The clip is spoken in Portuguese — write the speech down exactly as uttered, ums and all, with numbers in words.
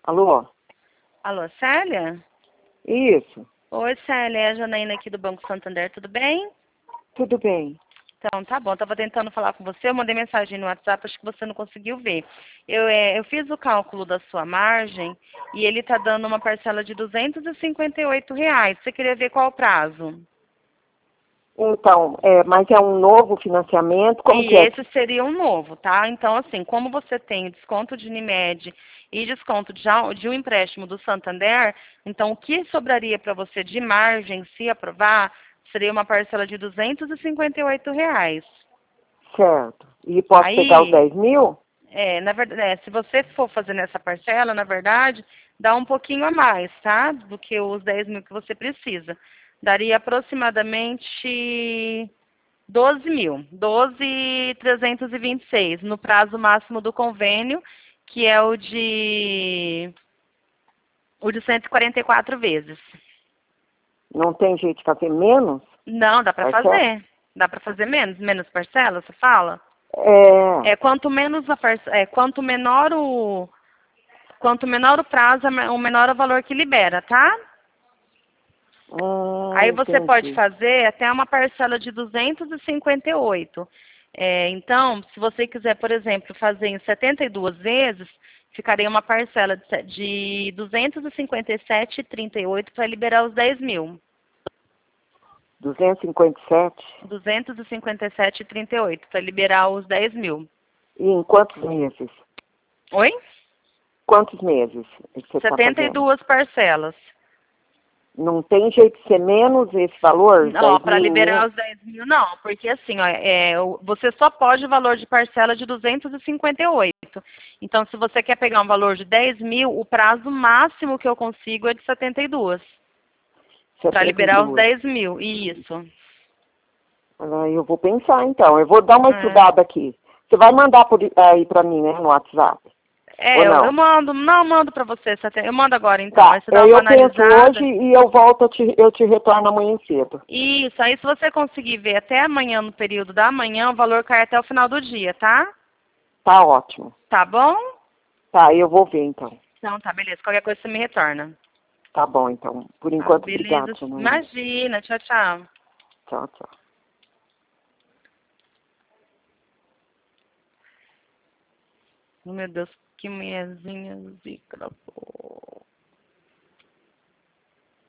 Alô? Alô, Célia? Isso. Oi, Célia, é a Janaína aqui do Banco Santander, tudo bem? Tudo bem. Então, tá bom, tava tentando falar com você, eu mandei mensagem no WhatsApp, acho que você não conseguiu ver. Eu, é, eu fiz o cálculo da sua margem e ele tá dando uma parcela de duzentos e cinquenta e oito reais. Você queria ver qual o prazo? Então, é, mas é um novo financiamento? Como E que é? esse seria um novo, tá? Então, assim, como você tem desconto de Unimed e desconto de, a- de um empréstimo do Santander, então o que sobraria para você de margem, se aprovar, seria uma parcela de duzentos e cinquenta e oito reais. Certo. E posso pegar os Aí, dez mil? é, na verdade, é, se você for fazer nessa parcela, na verdade, dá um pouquinho a mais, tá? Do que os dez mil que você precisa. Daria aproximadamente doze mil, doze mil trezentos e vinte e seis, no prazo máximo do convênio, que é o de o de cento e quarenta e quatro vezes. Não tem jeito de fazer menos? Não, dá para Parcela? fazer. Dá para fazer menos, menos parcela, você fala? É. É quanto menos a parce- é quanto menor o quanto menor o prazo, é me- o menor o valor que libera, tá? Hum, Aí você pode entendi. fazer até uma parcela de duzentos e cinquenta e oito. É, então, se você quiser, por exemplo, fazer em setenta e duas vezes, ficaria uma parcela de se- de duzentos e cinquenta e sete vírgula trinta e oito para liberar os dez mil. duzentos e cinquenta e sete? duzentos e cinquenta e sete vírgula trinta e oito para liberar os dez mil. E em quantos meses? Oi? Quantos meses você está setenta e fazendo? duas parcelas. Não tem jeito de ser menos esse valor? Ó, dez para mil em liberar menos? os dez mil, não, porque assim, ó, é, o- você só pode o valor de parcela de duzentos e cinquenta e oito. Então, se você quer pegar um valor de dez mil, o prazo máximo que eu consigo é de setenta e duas. Para liberar os setenta e duas. dez mil, isso. Ah, eu vou pensar então. Eu vou dar uma É, estudada aqui. Você vai mandar por, aí para mim, né, no WhatsApp? Ou É, eu, eu não? mando, não, eu mando para você, seten- eu mando agora então, Tá. aí você dá É, uma eu penso hoje analisada. e eu volto, eu te, eu te retorno amanhã cedo. Isso, aí se você conseguir ver até amanhã, no período da manhã, o valor cai até o final do dia, tá? Tá ótimo. Tá bom? Tá, eu vou ver então. Então tá, beleza. Qualquer coisa você me retorna. Tá bom, então. Por Ah, enquanto, obrigado, beleza. Janaína. Imagina. Tchau, tchau. Tchau, tchau. Oh, meu Deus, que mulherzinha zica da porra.